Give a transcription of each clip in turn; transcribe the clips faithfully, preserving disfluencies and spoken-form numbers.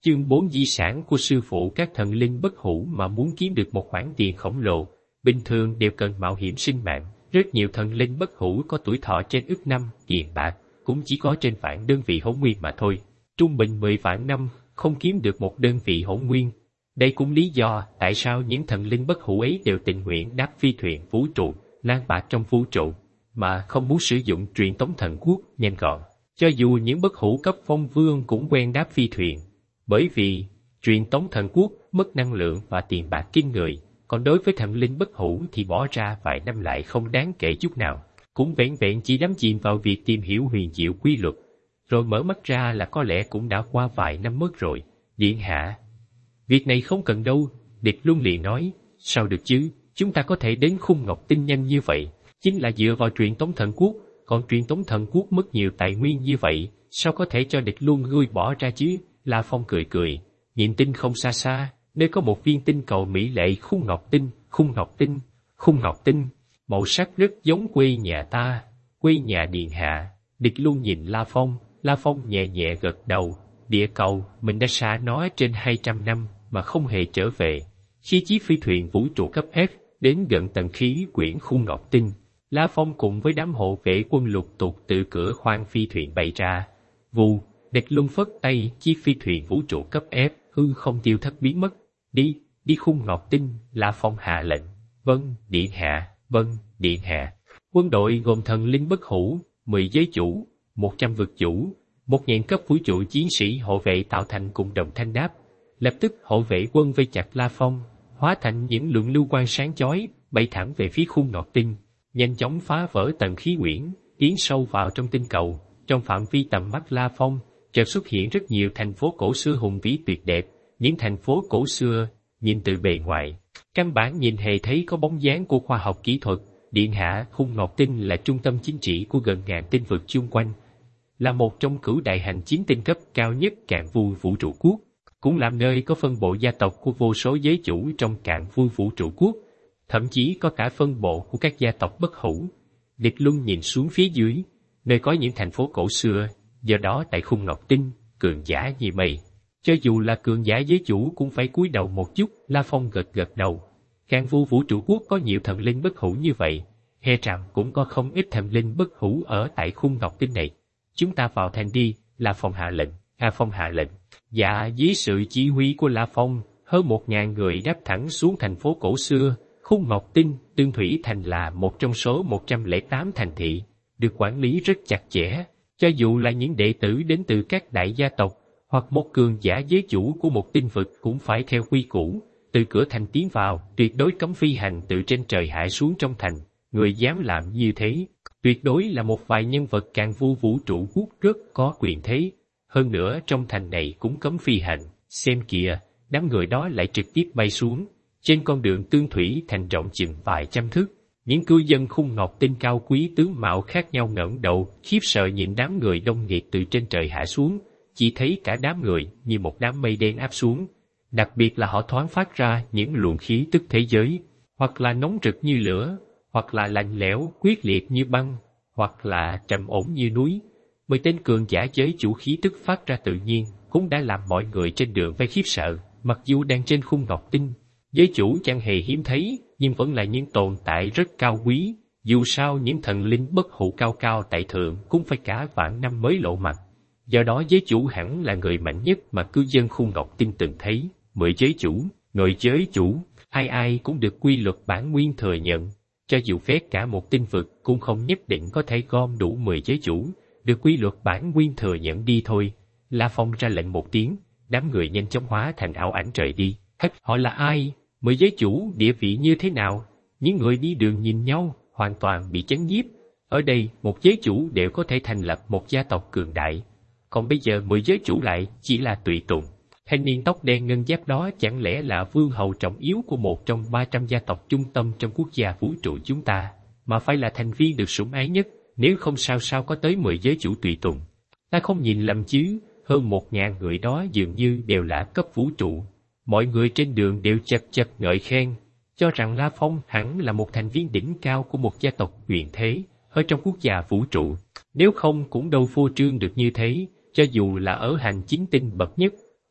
Chương bốn Di sản của sư phụ các thần linh bất hủ mà muốn kiếm được một khoản tiền khổng lồ, bình thường đều cần mạo hiểm sinh mạng. Rất nhiều thần linh bất hủ có tuổi thọ trên ức năm, tiền bạc, cũng chỉ có trên vạn đơn vị hỗn nguyên mà thôi. Trung bình mười vạn năm, không kiếm được một đơn vị hỗn nguyên. Đây cũng lý do tại sao những thần linh bất hủ ấy đều tình nguyện đáp phi thuyền vũ trụ, lang bạc trong vũ trụ, mà không muốn sử dụng truyền tống thần quốc nhanh gọn. Cho dù những bất hủ cấp phong vương cũng quen đáp phi thuyền, bởi vì truyền tống thần quốc mất năng lượng và tiền bạc kinh người, còn đối với thần linh bất hủ thì bỏ ra vài năm lại không đáng kể chút nào, cũng vẹn vẹn chỉ đắm chìm vào việc tìm hiểu huyền diệu quy luật, rồi mở mắt ra là có lẽ cũng đã qua vài năm mất rồi. Điện hạ, việc này không cần đâu, Địch Luân liền nói. Sao được chứ, chúng ta có thể đến Khung Ngọc Tinh nhanh như vậy, chính là dựa vào truyền tống thần quốc, còn truyền tống thần quốc mất nhiều tài nguyên như vậy, sao có thể cho Địch Luân ngươi bỏ ra chứ? La Phong cười cười, nhìn tinh không xa xa, nơi có một viên tinh cầu mỹ lệ Khung Ngọc Tinh, Khung Ngọc Tinh, Khung Ngọc Tinh, màu sắc rất giống quê nhà ta, quê nhà điện hạ. Địch Luân nhìn La Phong, La Phong nhẹ nhẹ gật đầu, địa cầu, mình đã xa nó trên hai trăm năm mà không hề trở về. Khi chiếc phi thuyền vũ trụ cấp F đến gần tầng khí quyển Khung Ngọc Tinh, La Phong cùng với đám hộ vệ quân lục tục từ cửa khoang phi thuyền bay ra. Vù, Địch Luân phất tay, chiếc phi thuyền vũ trụ cấp F hư không tiêu thất biến mất. Đi, đi Khung Ngọc Tinh, La Phong hạ lệnh. Vâng, điện hạ, vâng, điện hạ. Quân đội gồm thần linh bất hủ, mười giới chủ, một trăm vực chủ, một ngàn cấp vũ trụ chiến sĩ hộ vệ tạo thành cùng đồng thanh đáp. Lập tức hộ vệ quân vây chặt La Phong, hóa thành những lượng lưu quang sáng chói, bay thẳng về phía Khung Ngọc Tinh, nhanh chóng phá vỡ tầng khí quyển, tiến sâu vào trong tinh cầu. Trong phạm vi tầm mắt La Phong, chợt xuất hiện rất nhiều thành phố cổ xưa hùng vĩ tuyệt đẹp. Những thành phố cổ xưa, nhìn từ bề ngoài, căn bản nhìn hề thấy có bóng dáng của khoa học kỹ thuật. Điện hạ, Khung Ngọc Tinh là trung tâm chính trị của gần ngàn tinh vực chung quanh, là một trong cửu đại hành chiến tinh cấp cao nhất Cạn Vu Vũ Trụ Quốc, cũng làm nơi có phân bộ gia tộc của vô số giới chủ trong Cạn Vu Vũ Trụ Quốc, thậm chí có cả phân bộ của các gia tộc bất hủ. Địch Luân nhìn xuống phía dưới, nơi có những thành phố cổ xưa, do đó tại Khung Ngọc Tinh, cường giả như mây. Cho dù là cường giả giới chủ cũng phải cúi đầu một chút. La Phong gật gật đầu. Cạn Vu Vũ Trụ Quốc có nhiều thần linh bất hủ như vậy, e rằng cũng có không ít thần linh bất hủ ở tại Khung Ngọc Tinh này. Chúng ta vào thành đi, La Phong hạ lệnh. La Phong hạ lệnh. Dạ, dưới sự chỉ huy của La Phong, hơn một ngàn người đáp thẳng xuống thành phố cổ xưa. Khung Ngọc Tinh, Tương Thủy Thành là một trong số một trăm lẻ tám thành thị, được quản lý rất chặt chẽ. Cho dù là những đệ tử đến từ các đại gia tộc, hoặc một cường giả giới chủ của một tinh vực cũng phải theo quy củ, từ cửa thành tiến vào, tuyệt đối cấm phi hành từ trên trời hạ xuống trong thành. Người dám làm như thế, tuyệt đối là một vài nhân vật Cạn Vu Vũ Trụ Quốc rất có quyền thế. Hơn nữa trong thành này cũng cấm phi hành. Xem kìa, đám người đó lại trực tiếp bay xuống. Trên con đường Tương Thủy Thành rộng chừng vài trăm thước, những cư dân Khung Ngọc Tinh cao quý tướng mạo khác nhau ngẩng đầu, khiếp sợ nhìn đám người đông nghịt từ trên trời hạ xuống. Chỉ thấy cả đám người như một đám mây đen áp xuống. Đặc biệt là họ thoáng phát ra những luồng khí tức thế giới, hoặc là nóng rực như lửa, hoặc là lạnh lẽo, quyết liệt như băng, hoặc là trầm ổn như núi. Mười tên cường giả giới chủ khí tức phát ra tự nhiên, cũng đã làm mọi người trên đường phải khiếp sợ. Mặc dù đang trên Khung Ngọc Tinh, giới chủ chẳng hề hiếm thấy, nhưng vẫn là những tồn tại rất cao quý. Dù sao những thần linh bất hủ cao cao tại thượng cũng phải cả vạn năm mới lộ mặt. Do đó giới chủ hẳn là người mạnh nhất mà cư dân Khung Ngọc Tinh từng thấy. Mười giới chủ, người giới chủ, ai ai cũng được quy luật bản nguyên thừa nhận. Cho dù phép cả một tinh vực cũng không nhất định có thể gom đủ mười giới chủ, được quy luật bản nguyên thừa nhận đi thôi. La Phong ra lệnh một tiếng, đám người nhanh chóng hóa thành ảo ảnh trời đi. Hết, họ là ai? Mười giới chủ địa vị như thế nào? Những người đi đường nhìn nhau, hoàn toàn bị chấn nhiếp. Ở đây, một giới chủ đều có thể thành lập một gia tộc cường đại. Còn bây giờ mười giới chủ lại chỉ là tùy tùng. Thanh niên tóc đen ngân giáp đó chẳng lẽ là vương hầu trọng yếu của một trong ba trăm gia tộc trung tâm trong quốc gia vũ trụ chúng ta, mà phải là thành viên được sủng ái nhất, nếu không sao sao có tới mười giới chủ tùy tùng. Ta không nhìn lầm chứ, hơn một ngàn người đó dường như đều là cấp vũ trụ. Mọi người trên đường đều chật chật ngợi khen, cho rằng La Phong hẳn là một thành viên đỉnh cao của một gia tộc quyền thế ở trong quốc gia vũ trụ. Nếu không cũng đâu phô trương được như thế, cho dù là ở hành chính tinh bậc nhất,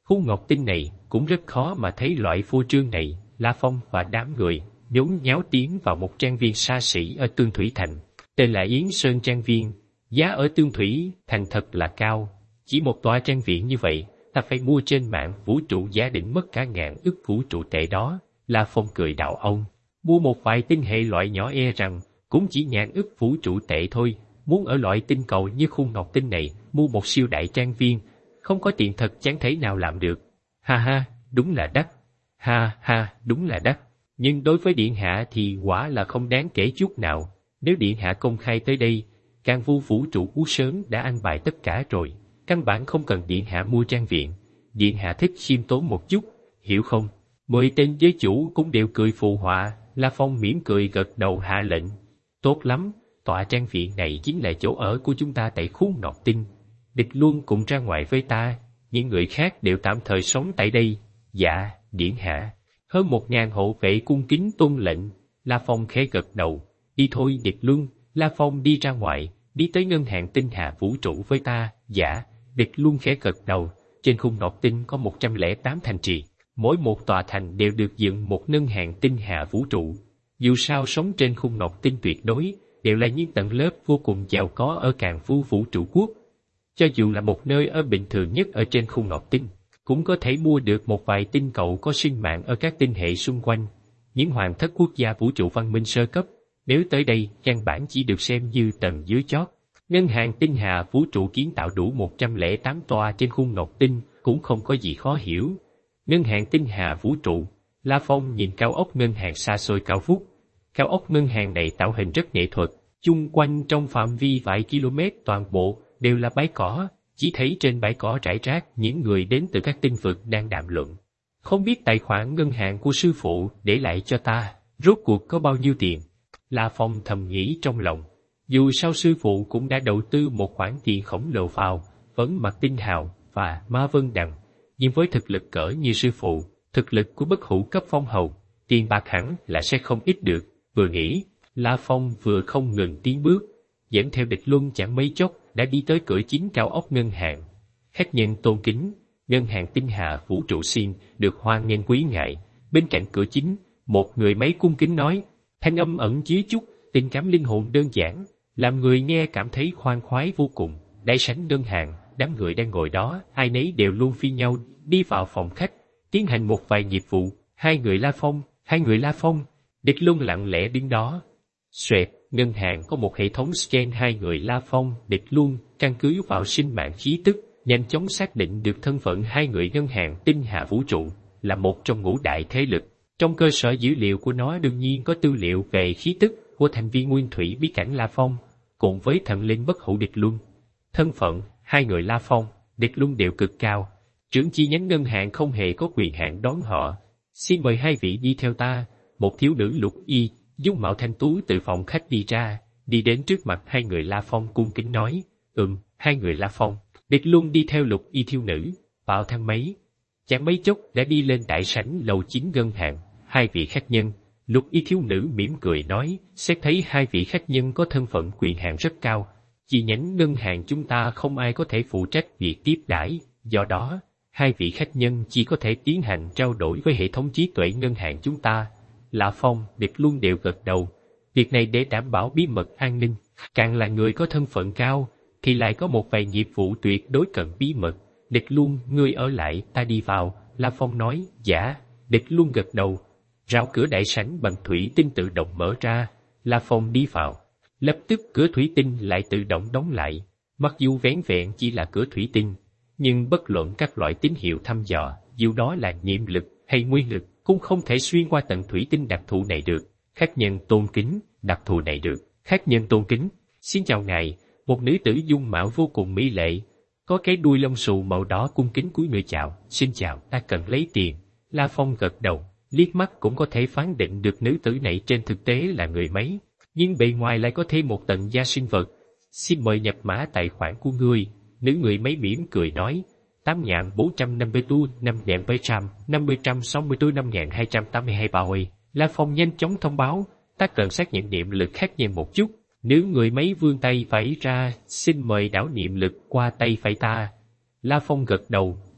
Khu ngọc tinh này cũng rất khó mà thấy loại phô trương này. La Phong và đám người nhốn nháo tiến vào một trang viên xa xỉ ở Tương Thủy Thành, tên là Yến Sơn Trang Viên. Giá ở Tương Thủy Thành thật là cao, chỉ một tòa trang viện như vậy, ta phải mua trên mạng vũ trụ giá định mất cả ngàn ức vũ trụ tệ đó. La Phong cười đạo ông, mua một vài tinh hệ loại nhỏ e rằng cũng chỉ ngàn ức vũ trụ tệ thôi. Muốn ở loại tinh cầu như khung ngọc tinh này mua một siêu đại trang viên, không có tiền thật chẳng thể nào làm được. Ha ha, đúng là đắt. Ha ha, đúng là đắt. Nhưng đối với điện hạ thì quả là không đáng kể chút nào. Nếu điện hạ công khai tới đây, Càn Vu vũ trụ cú sớm đã an bài tất cả rồi. Căn bản không cần điện hạ mua trang viện. Điện hạ thích khiêm tốn một chút, hiểu không? Mười tên giới chủ cũng đều cười phụ họa. La Phong mỉm cười gật đầu hạ lệnh. Tốt lắm, tọa trang viện này chính là chỗ ở của chúng ta tại khu ngọc tinh. Địch Luân cùng ra ngoài với ta, những người khác đều tạm thời sống tại đây. Dạ, điện hạ. Hơn một ngàn hộ vệ cung kính tuân lệnh. La Phong khẽ gật đầu. Đi thôi Địch Luân. La Phong đi ra ngoài, đi tới ngân hàng tinh hà vũ trụ với ta. Dạ, Địch Luân khẽ gật đầu. Trên khung ngọc tinh có một trăm lẻ tám thành trì, mỗi một tòa thành đều được dựng một ngân hàng tinh hà vũ trụ. Dù sao sống trên khung ngọc tinh tuyệt đối đều là những tầng lớp vô cùng giàu có ở Càn Vu vũ trụ quốc. Cho dù là một nơi ở bình thường nhất ở trên khung ngọc tinh, cũng có thể mua được một vài tinh cầu có sinh mạng ở các tinh hệ xung quanh. Những hoàng thất quốc gia vũ trụ văn minh sơ cấp, nếu tới đây căn bản chỉ được xem như tầng dưới chót. Ngân hàng tinh hà vũ trụ kiến tạo đủ một trăm lẻ tám tòa trên khung ngọc tinh cũng không có gì khó hiểu. Ngân hàng tinh hà vũ trụ. La Phong nhìn cao ốc ngân hàng xa xôi cao vút. Cao ốc ngân hàng này tạo hình rất nghệ thuật, chung quanh trong phạm vi vài km toàn bộ đều là bãi cỏ, chỉ thấy trên bãi cỏ rải rác những người đến từ các tinh vực đang đàm luận. Không biết tài khoản ngân hàng của sư phụ để lại cho ta, rốt cuộc có bao nhiêu tiền? La Phong thầm nghĩ trong lòng. Dù sao sư phụ cũng đã đầu tư một khoản tiền khổng lồ vào Vấn Mặt Tinh Hào và Ma Vân Đằng, nhưng với thực lực cỡ như sư phụ, thực lực của bất hủ cấp phong hầu, tiền bạc hẳn là sẽ không ít được. Vừa nghĩ, La Phong vừa không ngừng tiến bước, dẫn theo Địch Luân chẳng mấy chốc đã đi tới cửa chính cao ốc ngân hàng. Khách nhân tôn kính, ngân hàng tinh hà vũ trụ Xin được hoan nghênh quý ngài. Bên cạnh cửa chính, một người máy cung kính nói, thanh âm ẩn chứa chút tình cảm linh hồn đơn giản, làm người nghe cảm thấy khoan khoái vô cùng. Đại sảnh ngân hàng, đám người đang ngồi đó, ai nấy đều luôn phi nhau đi vào phòng khách, tiến hành một vài nghiệp vụ. Hai người La Phong, hai người La Phong. Địch Luân lặng lẽ đứng đó. Xoẹt, ngân hàng có một hệ thống scan hai người La Phong, Địch Luân, căn cứ vào sinh mạng khí tức, nhanh chóng xác định được thân phận hai người ngân hàng tinh hà vũ trụ, là một trong ngũ đại thế lực. Trong cơ sở dữ liệu của nó đương nhiên có tư liệu về khí tức của thành viên nguyên thủy bí cảnh La Phong, cùng với thần linh bất hủ Địch Luân. Thân phận, hai người La Phong, Địch Luân đều cực cao. Trưởng chi nhánh ngân hàng không hề có quyền hạn đón họ. Xin mời hai vị đi theo ta. Một thiếu nữ lục y, dung mạo thanh tú từ phòng khách đi ra, đi đến trước mặt hai người La Phong cung kính nói, ừm, hai người La Phong. Địch Luân đi theo lục y thiếu nữ, vào thang máy. Chẳng mấy chốc đã đi lên đại sảnh lầu chín ngân hàng. Hai vị khách nhân, lục y thiếu nữ mỉm cười nói, xét thấy hai vị khách nhân có thân phận quyền hạn rất cao. Chi nhánh ngân hàng chúng ta không ai có thể phụ trách việc tiếp đãi, do đó, hai vị khách nhân chỉ có thể tiến hành trao đổi với hệ thống trí tuệ ngân hàng chúng ta. La Phong, Địch Luân đều gật đầu. Việc này để đảm bảo bí mật an ninh, càng là người có thân phận cao, thì lại có một vài nghiệp vụ tuyệt đối cần bí mật. Địch Luân, ngươi ở lại, ta đi vào. La Phong nói, dạ. Địch Luân gật đầu. Rào cửa đại sảnh bằng thủy tinh tự động mở ra. La Phong đi vào. Lập tức cửa thủy tinh lại tự động đóng lại. Mặc dù vén vẹn chỉ là cửa thủy tinh, nhưng bất luận các loại tín hiệu thăm dò, dù đó là nhiệm lực hay nguyên lực, cũng không thể xuyên qua tầng thủy tinh đặc thù này được. Khách nhân tôn kính, đặc thù này được. Khách nhân tôn kính, xin chào ngài. Một nữ tử dung mạo vô cùng mỹ lệ, có cái đuôi lông xù màu đỏ cung kính cúi người chào. Xin chào, ta cần lấy tiền. La Phong gật đầu, liếc mắt cũng có thể phán định được nữ tử này trên thực tế là người mấy, nhưng bề ngoài lại có thêm một tầng da sinh vật. Xin mời nhập mã tài khoản của ngươi. Nữ người mấy mỉm cười nói, tám nghìn bốn trăm năm mươi tu, năm nghìn bảy trăm năm mươi trăm sáu mươi tu, năm nghìn hai trăm tám mươi hai bao ơi. La Phong nhanh chóng thông báo, ta cần xác nhận niệm lực khác nhau một chút. Nữ người mấy vươn tay phải ra, xin mời đảo niệm lực qua tay phải ta. La Phong gật đầu,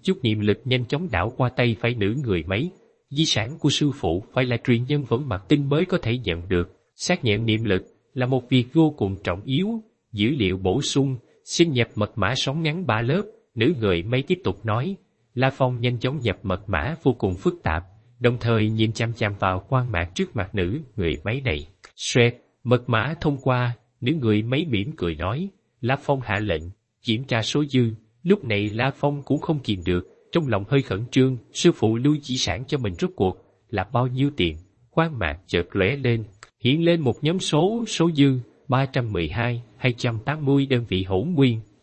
Chút niệm lực nhanh chóng đảo qua tay phải nữ người máy. Di sản của sư phụ phải là truyền nhân vẫn mặt tinh mới có thể nhận được. Xác nhận niệm lực là một việc vô cùng trọng yếu. Dữ liệu bổ sung, xin nhập mật mã sóng ngắn ba lớp. Nữ người máy tiếp tục nói. La Phong nhanh chóng nhập mật mã vô cùng phức tạp, đồng thời nhìn chăm chăm vào quang mạc trước mặt nữ người máy này. Xoẹt, mật mã thông qua, nữ người máy mỉm cười nói. La Phong hạ lệnh, kiểm tra số dư. Lúc này La Phong cũng không kìm được, trong lòng hơi khẩn trương. Sư phụ lưu di sản cho mình rốt cuộc là bao nhiêu tiền? Quang mạc chợt lóe lên, hiện lên một nhóm số, số dư ba trăm mười hai nghìn hai trăm tám mươi đơn vị hỗn nguyên.